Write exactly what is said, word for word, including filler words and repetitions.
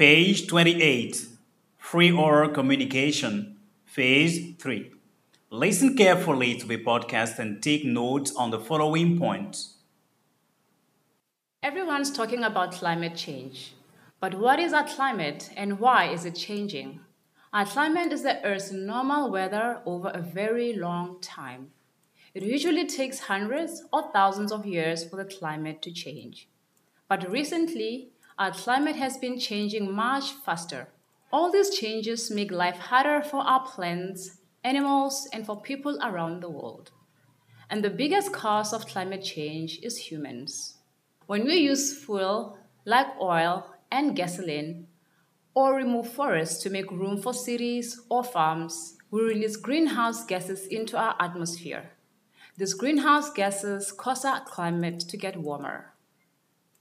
Page twenty-eight. Free oral communication. Phase three. Listen carefully to the podcast and take notes on the following points. Everyone's talking about climate change. But what is our climate and why is it changing? Our climate is the Earth's normal weather over a very long time. It usually takes hundreds or thousands of years for the climate to change. But recently, our climate has been changing much faster. All these changes make life harder for our plants, animals, and for people around the world. And the biggest cause of climate change is humans. When we use fuel like oil and gasoline, or remove forests to make room for cities or farms, we release greenhouse gases into our atmosphere. These greenhouse gases cause our climate to get warmer.